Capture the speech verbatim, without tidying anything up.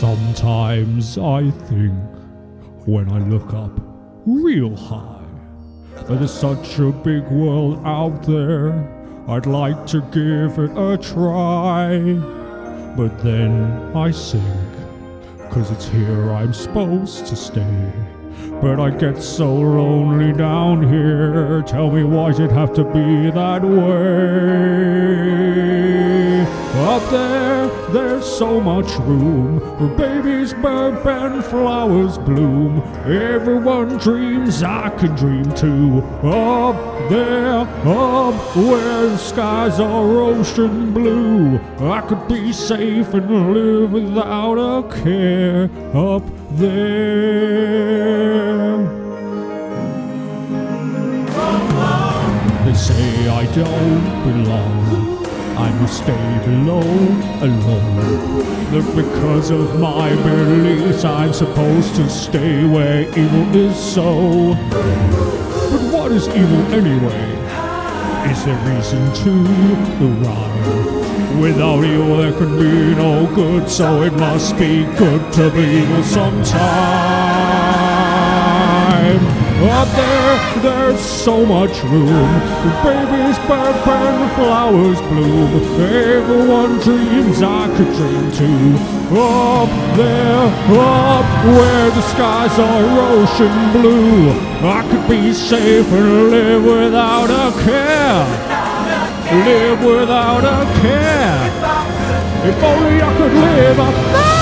Sometimes I think, when I look up real high, that there's such a big world out there, I'd like to give it a try. But then I sink, 'cause it's here I'm supposed to stay. But I get so lonely down here, tell me why's it have to be that way? Up there, there's so much room where babies burp and flowers bloom. Everyone dreams, I can dream too. Up there, up where the skies are ocean blue, I could be safe and live without a care. Up there. They say I don't belong, I must stay below alone. That because of my beliefs I'm supposed to stay where evil is so. But what is evil anyway? Is there reason to run? Without evil there can be no good, so it must be good to be evil sometime. Up there, there's so much room, babies burp and flowers bloom. Everyone dreams, I could dream too. Up there, up where the skies are ocean blue, I could be safe and live without a care. Live without a care. If only I could live up there.